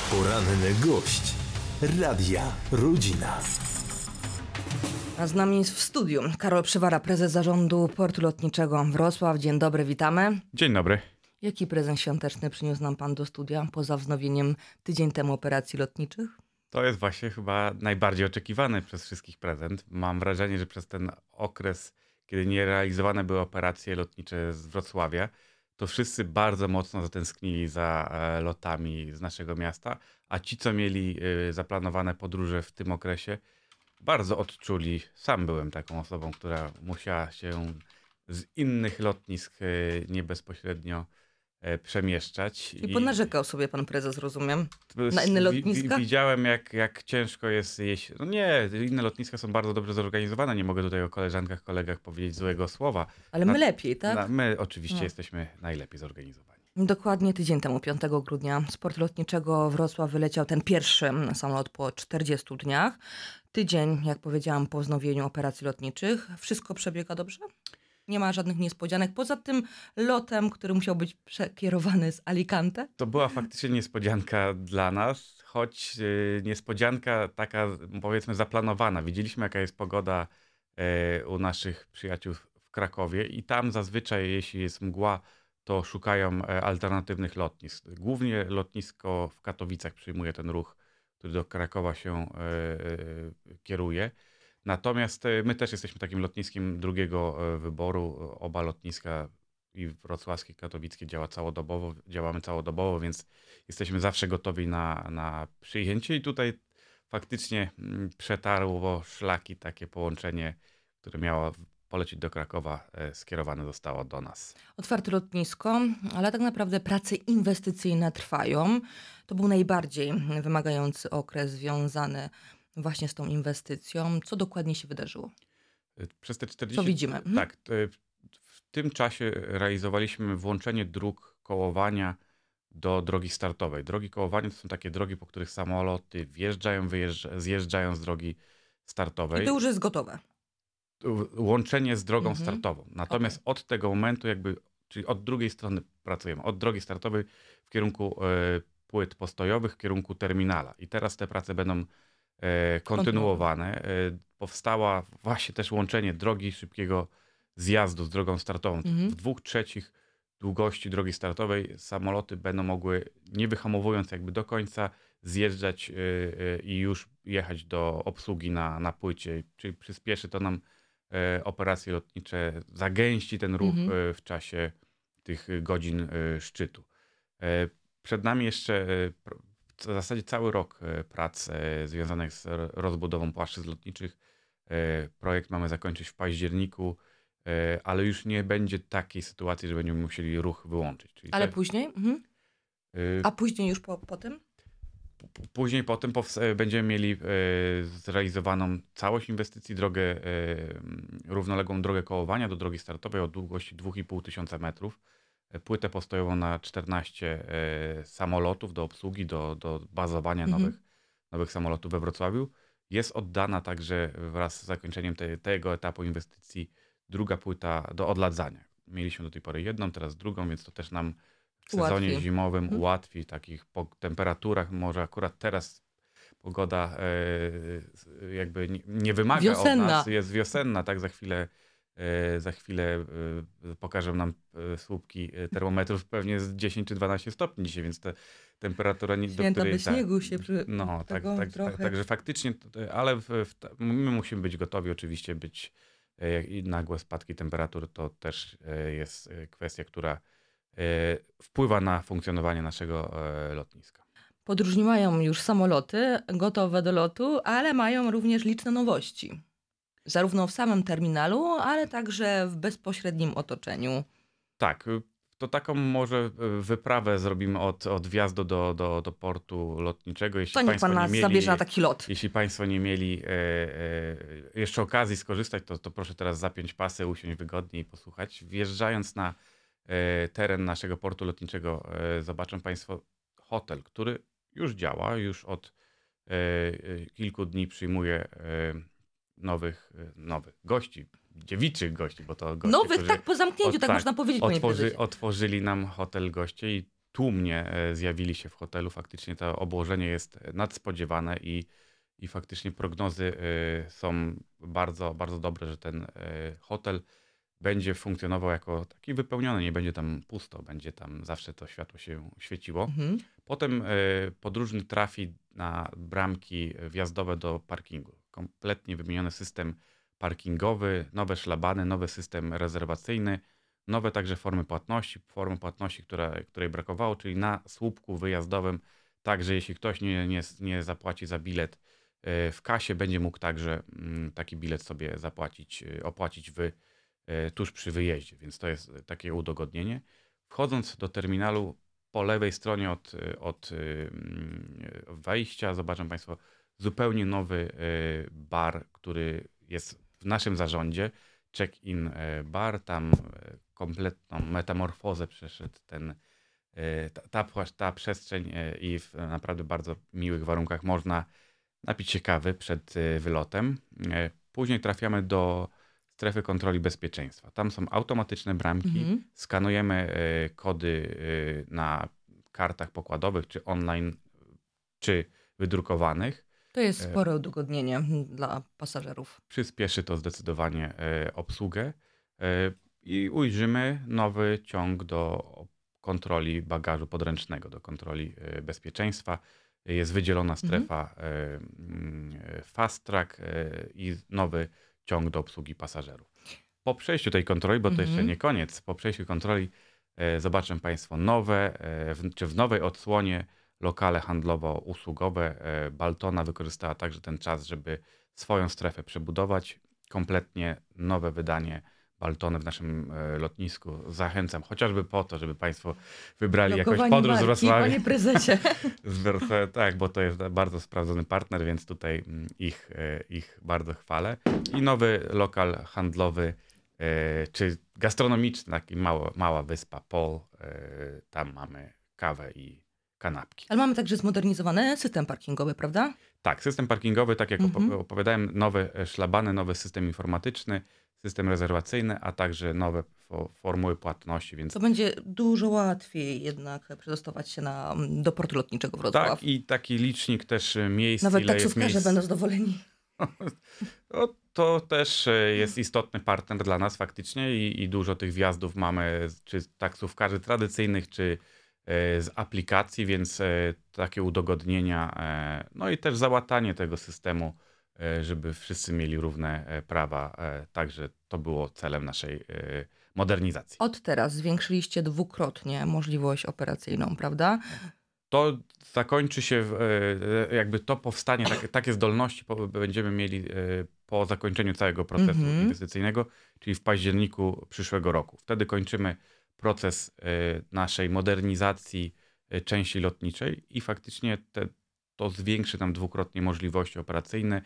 Poranny gość Radia Rodzina. A z nami jest w studiu Karol Przywara, prezes zarządu Portu Lotniczego Wrocław. Dzień dobry, witamy. Dzień dobry. Jaki prezent świąteczny przyniósł nam pan do studia poza wznowieniem tydzień temu operacji lotniczych? To jest właśnie chyba najbardziej oczekiwany przez wszystkich prezent. Mam wrażenie, że przez ten okres, kiedy nie realizowane były operacje lotnicze z Wrocławia, to wszyscy bardzo mocno zatęsknili za lotami z naszego miasta, a ci, co mieli zaplanowane podróże w tym okresie, bardzo odczuli. Sam byłem taką osobą, która musiała się z innych lotnisk nie bezpośrednio przemieszczać. I ponarzekał sobie pan prezes, rozumiem, na inne lotniska? Widziałem, jak ciężko jest jeść. No nie, inne lotniska są bardzo dobrze zorganizowane. Nie mogę tutaj o koleżankach, kolegach powiedzieć złego słowa. Ale my lepiej, tak? My oczywiście jesteśmy najlepiej zorganizowani. Dokładnie tydzień temu, 5 grudnia, z Portu Lotniczego Wrocław wyleciał ten pierwszy samolot po 40 dniach. Tydzień, jak powiedziałam, po wznowieniu operacji lotniczych. Wszystko przebiega dobrze? Nie ma żadnych niespodzianek, poza tym lotem, który musiał być przekierowany z Alicante? To była faktycznie niespodzianka dla nas, choć niespodzianka taka, powiedzmy, zaplanowana. Widzieliśmy, jaka jest pogoda u naszych przyjaciół w Krakowie i tam zazwyczaj, jeśli jest mgła, to szukają alternatywnych lotnisk. Głównie lotnisko w Katowicach przyjmuje ten ruch, który do Krakowa się kieruje. Natomiast my też jesteśmy takim lotniskiem drugiego wyboru. Oba lotniska, i wrocławskie, i katowickie, działamy całodobowo, więc jesteśmy zawsze gotowi na przyjęcie. I tutaj faktycznie przetarło szlaki takie połączenie, które miało polecieć do Krakowa, skierowane zostało do nas. Otwarte lotnisko, ale tak naprawdę prace inwestycyjne trwają. To był najbardziej wymagający okres związany właśnie z tą inwestycją. Co dokładnie się wydarzyło? Przez te 40... Co widzimy? Tak, w tym czasie realizowaliśmy włączenie dróg kołowania do drogi startowej. Drogi kołowania to są takie drogi, po których samoloty wjeżdżają, zjeżdżają z drogi startowej. I to już jest gotowe. Łączenie z drogą startową. Natomiast od tego momentu czyli od drugiej strony pracujemy. Od drogi startowej w kierunku płyt postojowych, w kierunku terminala. I teraz te prace będą kontynuowane. Powstała właśnie też łączenie drogi szybkiego zjazdu z drogą startową. W 2/3 długości drogi startowej samoloty będą mogły, nie wyhamowując jakby do końca, zjeżdżać i już jechać do obsługi na płycie. Czyli przyspieszy to nam operacje lotnicze, zagęści ten ruch w czasie tych godzin szczytu. Przed nami jeszcze w zasadzie cały rok prac związanych z rozbudową płaszczyzn lotniczych. Projekt mamy zakończyć w październiku, ale już nie będzie takiej sytuacji, że będziemy musieli ruch wyłączyć. Czyli ale później? A później już po tym? Później po tym będziemy mieli zrealizowaną całość inwestycji, równoległą drogę kołowania do drogi startowej o długości 2500 metrów. Płytę postojową na 14 samolotów do obsługi, do bazowania nowych samolotów we Wrocławiu. Jest oddana także wraz z zakończeniem tego etapu inwestycji druga płyta do odladzania. Mieliśmy do tej pory jedną, teraz drugą, więc to też nam w sezonie zimowym ułatwi takich po temperaturach. Może akurat teraz pogoda jakby nie wymaga wiosenna. od nas. Jest wiosenna, tak? Za chwilę pokażą nam słupki termometrów, pewnie z 10 czy 12 stopni dzisiaj, więc ta temperatura... Święta bez śniegu się Także faktycznie, ale my musimy być gotowi oczywiście i nagłe spadki temperatur to też jest kwestia, która wpływa na funkcjonowanie naszego lotniska. Podróżni mają już samoloty gotowe do lotu, ale mają również liczne nowości. Zarówno w samym terminalu, ale także w bezpośrednim otoczeniu. Tak, to taką może wyprawę zrobimy od wjazdu do portu lotniczego. To niech pan nas zabierze na taki lot. Jeśli państwo nie mieli jeszcze okazji skorzystać, to proszę teraz zapiąć pasy, usiąść wygodnie i posłuchać. Wjeżdżając na teren naszego portu lotniczego, zobaczą państwo hotel, który już działa, już od kilku dni przyjmuje nowych gości, dziewiczych gości, bo to goście, nowych, tak, po zamknięciu, tak można powiedzieć, panie prezesie. Otworzyli nam hotel goście i tłumnie zjawili się w hotelu. Faktycznie to obłożenie jest nadspodziewane i faktycznie prognozy są bardzo, bardzo dobre, że ten hotel będzie funkcjonował jako taki wypełniony, nie będzie tam pusto, będzie tam zawsze to światło się świeciło. Mhm. Potem podróżny trafi na bramki wjazdowe do parkingu. Kompletnie wymieniony system parkingowy, nowe szlabany, nowy system rezerwacyjny, nowe także formy płatności, której brakowało, czyli na słupku wyjazdowym, także jeśli ktoś nie zapłaci za bilet w kasie, będzie mógł także taki bilet sobie opłacić tuż przy wyjeździe, więc to jest takie udogodnienie. Wchodząc do terminalu, po lewej stronie od wejścia zobaczą Państwo zupełnie nowy bar, który jest w naszym zarządzie. Check-in bar, tam kompletną metamorfozę przeszedł ta przestrzeń i w naprawdę bardzo miłych warunkach można napić się kawy przed wylotem. Później trafiamy do strefy kontroli bezpieczeństwa. Tam są automatyczne bramki, skanujemy kody na kartach pokładowych, czy online, czy wydrukowanych. To jest spore udogodnienie dla pasażerów. Przyspieszy to zdecydowanie obsługę i ujrzymy nowy ciąg do kontroli bagażu podręcznego, do kontroli bezpieczeństwa. Jest wydzielona strefa fast track i nowy ciąg do obsługi pasażerów. Po przejściu tej kontroli, bo to jeszcze nie koniec, po przejściu kontroli zobaczą Państwo w nowej odsłonie lokale handlowo-usługowe. Baltona wykorzystała także ten czas, żeby swoją strefę przebudować. Kompletnie nowe wydanie Baltony w naszym lotnisku. Zachęcam chociażby po to, żeby Państwo wybrali jakąś podróż z Wrocławia. Panie prezesie. Tak, bo to jest bardzo sprawdzony partner, więc tutaj ich bardzo chwalę. I nowy lokal handlowy, czy gastronomiczny, taki mała wyspa Pol. Tam mamy kawę i kanapki. Ale mamy także zmodernizowany system parkingowy, prawda? Tak, system parkingowy, tak jak opowiadałem, nowe szlabany, nowy system informatyczny, system rezerwacyjny, a także nowe formuły płatności. Więc To będzie dużo łatwiej jednak przedostawać się do portu lotniczego Wrocław. tak, i taki licznik też miejsc. Nawet ile jest taksówkarze miejsc. będą zadowoleni. No, to też jest istotny partner dla nas faktycznie i dużo tych wjazdów mamy, czy taksówkarzy tradycyjnych, czy z aplikacji, więc takie udogodnienia, no i też załatanie tego systemu, żeby wszyscy mieli równe prawa. Także to było celem naszej modernizacji. Od teraz zwiększyliście dwukrotnie możliwość operacyjną, prawda? To zakończy się, jakby to powstanie, takie zdolności będziemy mieli po zakończeniu całego procesu inwestycyjnego, czyli w październiku przyszłego roku. Wtedy kończymy proces naszej modernizacji części lotniczej i faktycznie to zwiększy nam dwukrotnie możliwości operacyjne.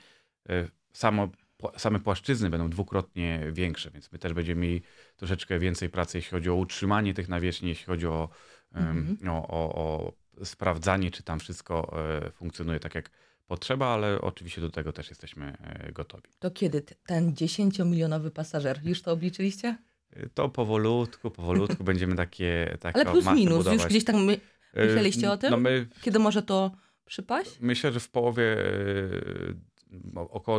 Same płaszczyzny będą dwukrotnie większe, więc my też będziemy mieli troszeczkę więcej pracy, jeśli chodzi o utrzymanie tych nawierzchni, jeśli chodzi o sprawdzanie, czy tam wszystko funkcjonuje tak, jak potrzeba, ale oczywiście do tego też jesteśmy gotowi. To kiedy ten 10-milionowy pasażer? Już to obliczyliście? To powolutku będziemy takie Ale plus masy minus, budować. już gdzieś tam myśleliście o tym? No Kiedy może to przypaść? myślę, że w połowie około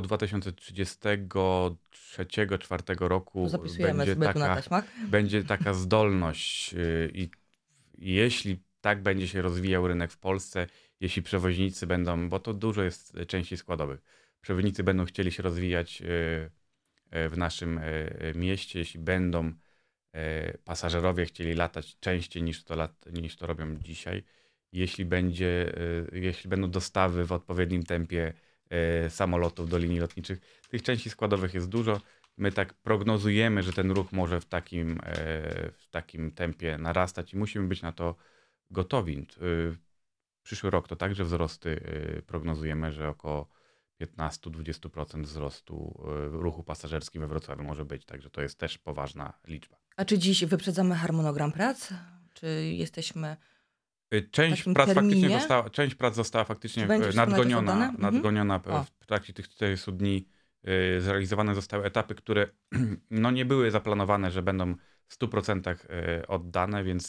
2033-2034 roku To zapisujemy zbyt na taśmach. będzie taka zdolność i jeśli tak będzie się rozwijał rynek w Polsce, jeśli przewoźnicy będą, bo to dużo jest części składowych, przewoźnicy będą chcieli się rozwijać w naszym mieście, jeśli będą pasażerowie chcieli latać częściej niż to robią dzisiaj, jeśli będą dostawy w odpowiednim tempie samolotów do linii lotniczych. Tych części składowych jest dużo. My tak prognozujemy, że ten ruch może w takim tempie narastać i musimy być na to gotowi. Przyszły rok to także wzrosty prognozujemy, że około 15-20% wzrostu ruchu pasażerskiego we Wrocławiu może być, także to jest też poważna liczba. A czy dziś wyprzedzamy harmonogram prac? Czy jesteśmy Część takim prac terminie? została faktycznie Czy będzie wszystko nadgoniona. nadgonione? W trakcie tych 40 dni zrealizowane zostały etapy, które no nie były zaplanowane, że będą w 100% oddane, więc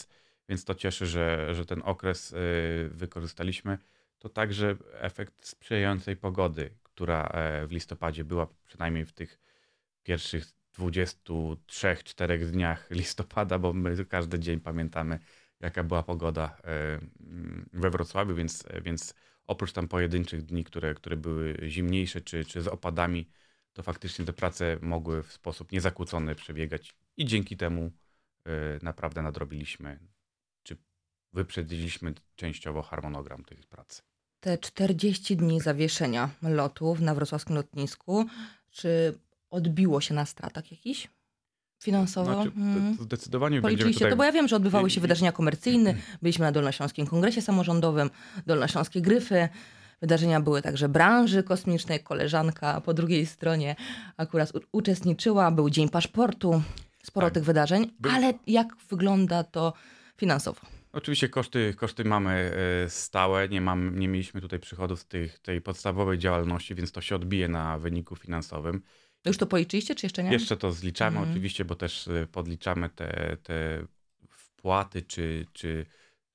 więc to cieszy, że ten okres wykorzystaliśmy. To także efekt sprzyjającej pogody, która w listopadzie była, przynajmniej w tych pierwszych 23-4 dniach listopada, bo my każdy dzień pamiętamy, jaka była pogoda we Wrocławiu, więc oprócz tam pojedynczych dni, które były zimniejsze czy z opadami, to faktycznie te prace mogły w sposób niezakłócony przebiegać i dzięki temu naprawdę nadrobiliśmy, czy wyprzedziliśmy częściowo harmonogram tych prac. Te 40 dni zawieszenia lotów na wrocławskim lotnisku, czy odbiło się na stratach jakichś? Finansowo? Znaczy, to zdecydowanie będziemy Policzyliście tutaj... to, bo ja wiem, że odbywały się wydarzenia komercyjne. Byliśmy na Dolnośląskim Kongresie Samorządowym, Dolnośląskie Gryfy. Wydarzenia były także branży kosmicznej. Koleżanka po drugiej stronie akurat uczestniczyła. Był Dzień Paszportu. Sporo tych wydarzeń. Ale jak wygląda to finansowo? Oczywiście koszty mamy stałe, nie mieliśmy tutaj przychodów z tej podstawowej działalności, więc to się odbije na wyniku finansowym. Już to policzyliście, czy jeszcze nie? Jeszcze to zliczamy oczywiście, bo też podliczamy te wpłaty czy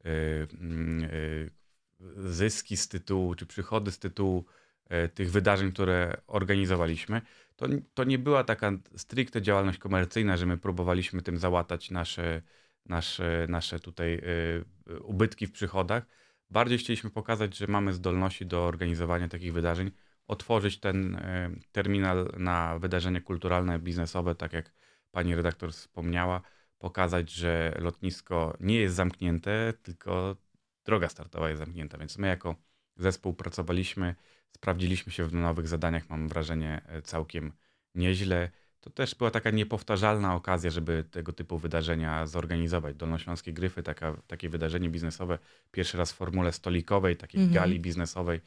zyski z tytułu, czy przychody z tytułu tych wydarzeń, które organizowaliśmy. To nie była taka stricte działalność komercyjna, że my próbowaliśmy tym załatać nasze tutaj ubytki w przychodach. Bardziej chcieliśmy pokazać, że mamy zdolności do organizowania takich wydarzeń, otworzyć ten terminal na wydarzenia kulturalne, biznesowe, tak jak pani redaktor wspomniała, pokazać, że lotnisko nie jest zamknięte, tylko droga startowa jest zamknięta. Więc my jako zespół pracowaliśmy, sprawdziliśmy się w nowych zadaniach, mam wrażenie, całkiem nieźle. To też była taka niepowtarzalna okazja, żeby tego typu wydarzenia zorganizować. Dolnośląskie Gryfy, takie wydarzenie biznesowe, pierwszy raz w formule stolikowej, takiej gali biznesowej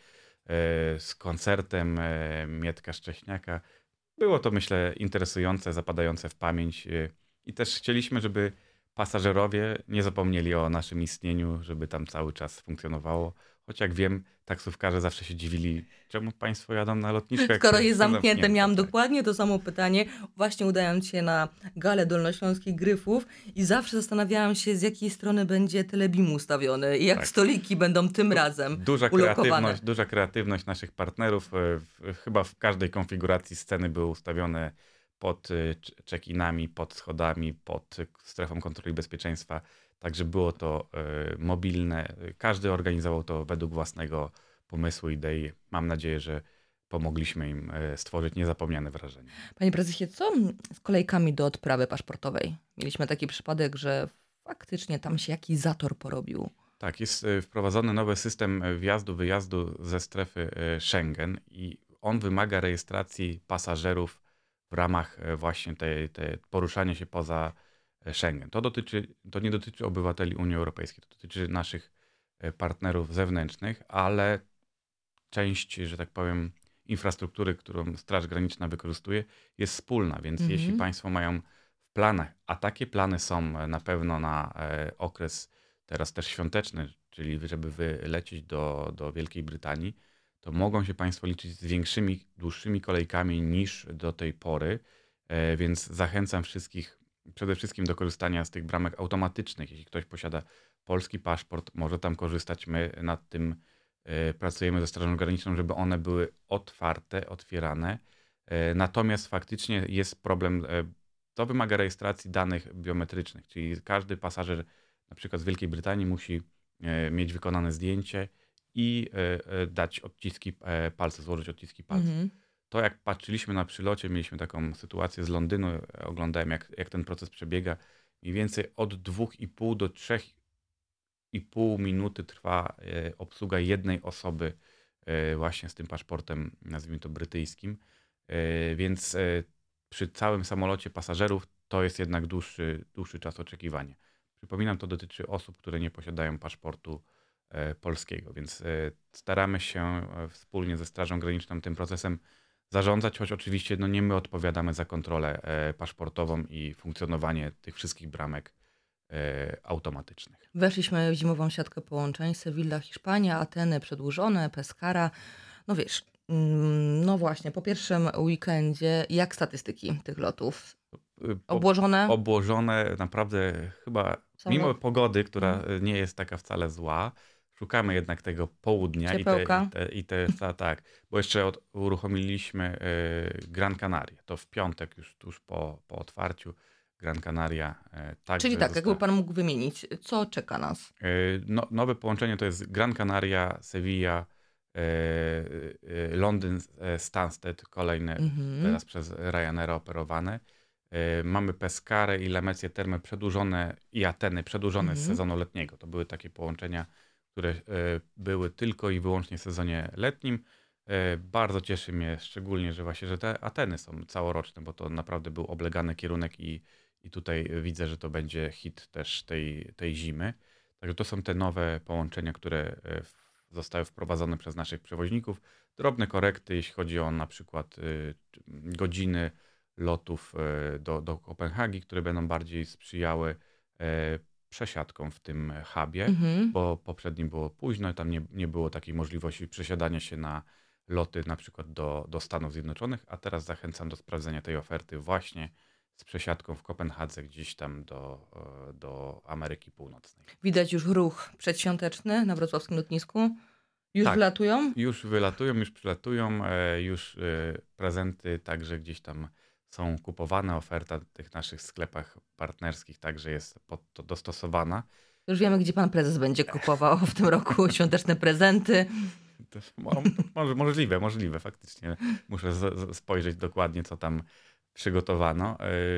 z koncertem Mietka Szcześniaka. Było to, myślę, interesujące, zapadające w pamięć i też chcieliśmy, żeby pasażerowie nie zapomnieli o naszym istnieniu, żeby tam cały czas funkcjonowało. Choć jak wiem, taksówkarze zawsze się dziwili, czemu państwo jadą na lotnisko. Skoro jest zamknięte, miałam tak. dokładnie to samo pytanie, właśnie udając się na galę Dolnośląskich Gryfów i zawsze zastanawiałam się, z jakiej strony będzie telebim ustawiony i jak stoliki będą tym razem ulokowane. Duża kreatywność naszych partnerów. Chyba w każdej konfiguracji sceny były ustawione pod check-inami, pod schodami, pod strefą kontroli bezpieczeństwa. Także było to mobilne. Każdy organizował to według własnego pomysłu, idei. Mam nadzieję, że pomogliśmy im stworzyć niezapomniane wrażenie. Panie prezesie, co z kolejkami do odprawy paszportowej? Mieliśmy taki przypadek, że faktycznie tam się jakiś zator porobił. Tak, jest wprowadzony nowy system wjazdu-wyjazdu ze strefy Schengen i on wymaga rejestracji pasażerów w ramach właśnie tej poruszania się poza Schengen. To nie dotyczy obywateli Unii Europejskiej, to dotyczy naszych partnerów zewnętrznych, ale część, że tak powiem, infrastruktury, którą Straż Graniczna wykorzystuje, jest wspólna, więc jeśli państwo mają w planach, a takie plany są na pewno na okres teraz też świąteczny, czyli żeby wylecieć do Wielkiej Brytanii, to mogą się państwo liczyć z większymi, dłuższymi kolejkami niż do tej pory, więc zachęcam wszystkich przede wszystkim do korzystania z tych bramek automatycznych. Jeśli ktoś posiada polski paszport, może tam korzystać. My nad tym pracujemy ze Strażą Graniczną, żeby one były otwarte, otwierane. Natomiast faktycznie jest problem, to wymaga rejestracji danych biometrycznych, czyli każdy pasażer na przykład z Wielkiej Brytanii musi mieć wykonane zdjęcie i dać odciski palca, złożyć odciski palca. To jak patrzyliśmy na przylocie, mieliśmy taką sytuację z Londynu, oglądałem jak ten proces przebiega. Mniej więcej od 2,5 do 3,5 minuty trwa obsługa jednej osoby właśnie z tym paszportem, nazwijmy to brytyjskim. Więc przy całym samolocie pasażerów to jest jednak dłuższy czas oczekiwania. Przypominam, to dotyczy osób, które nie posiadają paszportu polskiego, więc staramy się wspólnie ze Strażą Graniczną tym procesem zarządzać, choć oczywiście nie my odpowiadamy za kontrolę paszportową i funkcjonowanie tych wszystkich bramek automatycznych. Weszliśmy w zimową siatkę połączeń. Sewilla, Hiszpania, Ateny przedłużone, Pescara. No wiesz, no właśnie, po pierwszym weekendzie, jak statystyki tych lotów? Obłożone? Obłożone naprawdę chyba Mimo pogody, która nie jest taka wcale zła, szukamy jednak tego południa Ciepełka. tak, bo jeszcze uruchomiliśmy Gran Canaria. To w piątek już tuż po otwarciu Gran Canaria także Czyli tak, została. jakby pan mógł wymienić, co czeka nas? Nowe połączenie to jest Gran Canaria, Sevilla, Londyn, Stansted, kolejne teraz przez Ryanaira operowane. Mamy Pescarę i Lamezję Terme przedłużone i Ateny przedłużone z sezonu letniego. To były takie połączenia, które były tylko i wyłącznie w sezonie letnim. Bardzo cieszy mnie szczególnie, że te Ateny są całoroczne, bo to naprawdę był oblegany kierunek i tutaj widzę, że to będzie hit też tej zimy. Także to są te nowe połączenia, które zostały wprowadzone przez naszych przewoźników. Drobne korekty, jeśli chodzi o na przykład godziny lotów do Kopenhagi, które będą bardziej sprzyjały przesiadkom w tym hubie, bo poprzednim było późno, tam nie było takiej możliwości przesiadania się na loty na przykład do Stanów Zjednoczonych, a teraz zachęcam do sprawdzenia tej oferty właśnie z przesiadką w Kopenhadze gdzieś tam do Ameryki Północnej. Widać już ruch przedświąteczny na wrocławskim lotnisku. Już Tak, wylatują? Już wylatują, już przylatują, już prezenty także gdzieś tam są kupowane. Oferta w tych naszych sklepach partnerskich także jest pod to dostosowana. Już wiemy, gdzie pan prezes będzie kupował w tym roku świąteczne prezenty. Możliwe, faktycznie. Muszę spojrzeć dokładnie, co tam przygotowano.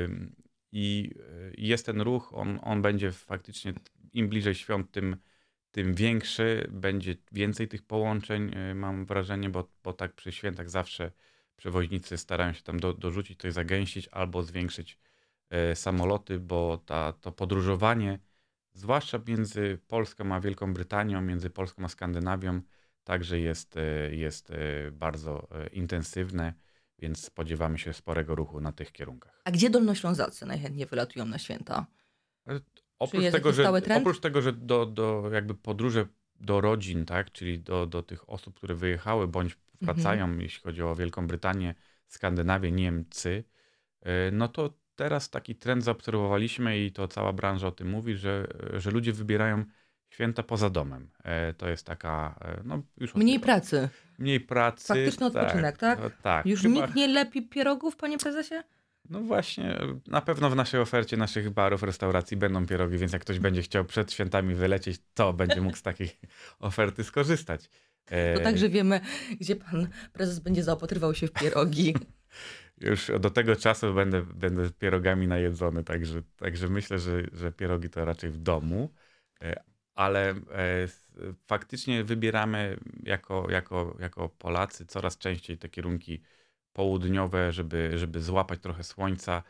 I jest ten ruch, on będzie faktycznie, im bliżej świąt, tym większy, będzie więcej tych połączeń, mam wrażenie, bo tak przy świętach zawsze przewoźnicy starają się tam dorzucić, coś zagęścić albo zwiększyć samoloty, bo to podróżowanie, zwłaszcza między Polską a Wielką Brytanią, między Polską a Skandynawią, także jest bardzo intensywne, więc spodziewamy się sporego ruchu na tych kierunkach. A gdzie Dolnoślązacy najchętniej wylatują na święta? Oprócz tego, że do jakby podróże do rodzin, tak, czyli do tych osób, które wyjechały bądź wracają, jeśli chodzi o Wielką Brytanię, Skandynawię, Niemcy, no to teraz taki trend zaobserwowaliśmy i to cała branża o tym mówi, że ludzie wybierają święta poza domem. To jest taka... No, już Mniej pracy. Mniej pracy. Faktyczny odpoczynek, tak? Tak. Już nikt nie lepi pierogów, panie prezesie? No właśnie, na pewno w naszej ofercie naszych barów, restauracji będą pierogi, więc jak ktoś będzie chciał przed świętami wylecieć, to będzie mógł z takiej oferty skorzystać. To także wiemy, gdzie pan prezes będzie zaopatrywał się w pierogi. Już do tego czasu będę pierogami najedzony, także myślę, że pierogi to raczej w domu, ale faktycznie wybieramy jako Polacy coraz częściej te kierunki południowe, żeby złapać trochę słońca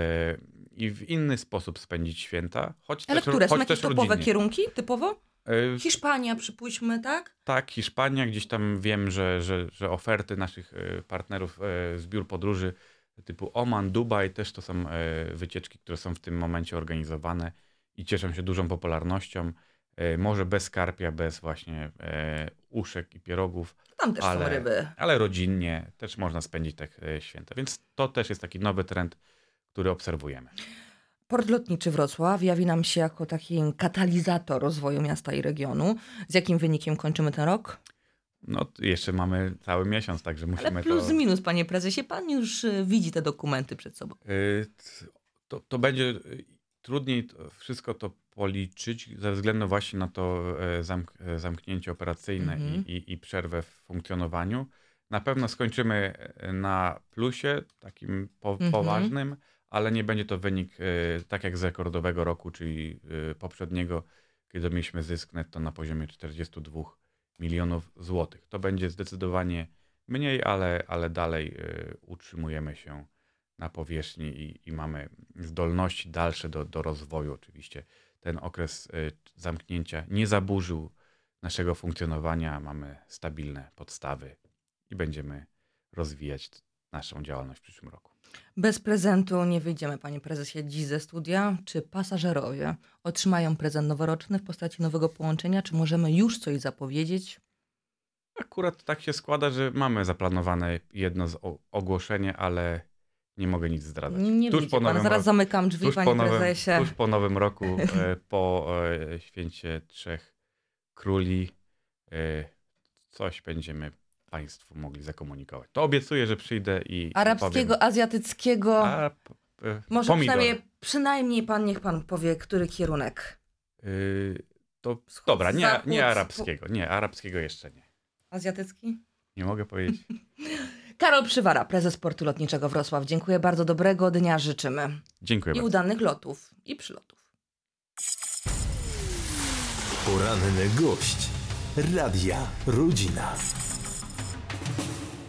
i w inny sposób spędzić święta. Ale które? Są jakieś też topowe rodzinnie. kierunki typowo? Hiszpania, przypuśćmy, tak? Tak, Hiszpania, gdzieś tam wiem, że oferty naszych partnerów z biur podróży typu Oman, Dubaj, też to są wycieczki, które są w tym momencie organizowane i cieszą się dużą popularnością. Może bez karpia, bez właśnie uszek i pierogów. Tam też są ryby. Ale rodzinnie też można spędzić tak święta. Więc to też jest taki nowy trend, który obserwujemy. Port lotniczy Wrocław jawi nam się jako taki katalizator rozwoju miasta i regionu. Z jakim wynikiem kończymy ten rok? No jeszcze mamy cały miesiąc, także musimy Ale plus minus, panie prezesie, pan już widzi te dokumenty przed sobą. To będzie trudniej wszystko to policzyć ze względu właśnie na to zamknięcie operacyjne i przerwę w funkcjonowaniu. Na pewno skończymy na plusie, takim poważnym, ale nie będzie to wynik tak jak z rekordowego roku, czyli poprzedniego, kiedy mieliśmy zysk netto na poziomie 42 milionów złotych. To będzie zdecydowanie mniej, ale dalej utrzymujemy się na powierzchni i mamy zdolności dalsze do rozwoju. Oczywiście ten okres zamknięcia nie zaburzył naszego funkcjonowania. Mamy stabilne podstawy i będziemy rozwijać naszą działalność w przyszłym roku. Bez prezentu nie wyjdziemy, panie prezesie, dziś ze studia. Czy pasażerowie otrzymają prezent noworoczny w postaci nowego połączenia? Czy możemy już coś zapowiedzieć? Akurat tak się składa, że mamy zaplanowane jedno ogłoszenie, ale Nie mogę nic zdradzać. Nie wyjdzie pan, zaraz zamykam drzwi, panie prezesie. Tuż po nowym roku, po święcie Trzech Króli, coś będziemy państwu mogli zakomunikować. To obiecuję, że przyjdę i arabskiego, powiem. azjatyckiego. Może Pomidor. przynajmniej niech pan powie, który kierunek. Dobra, zachód, nie arabskiego. Nie, arabskiego jeszcze nie. Azjatycki? Nie mogę powiedzieć. Karol Przywara, prezes Portu Lotniczego Wrocław. Dziękuję bardzo, dobrego dnia życzymy. Dziękuję I bardzo. udanych lotów i przylotów. Poranny gość Radia Rodzina.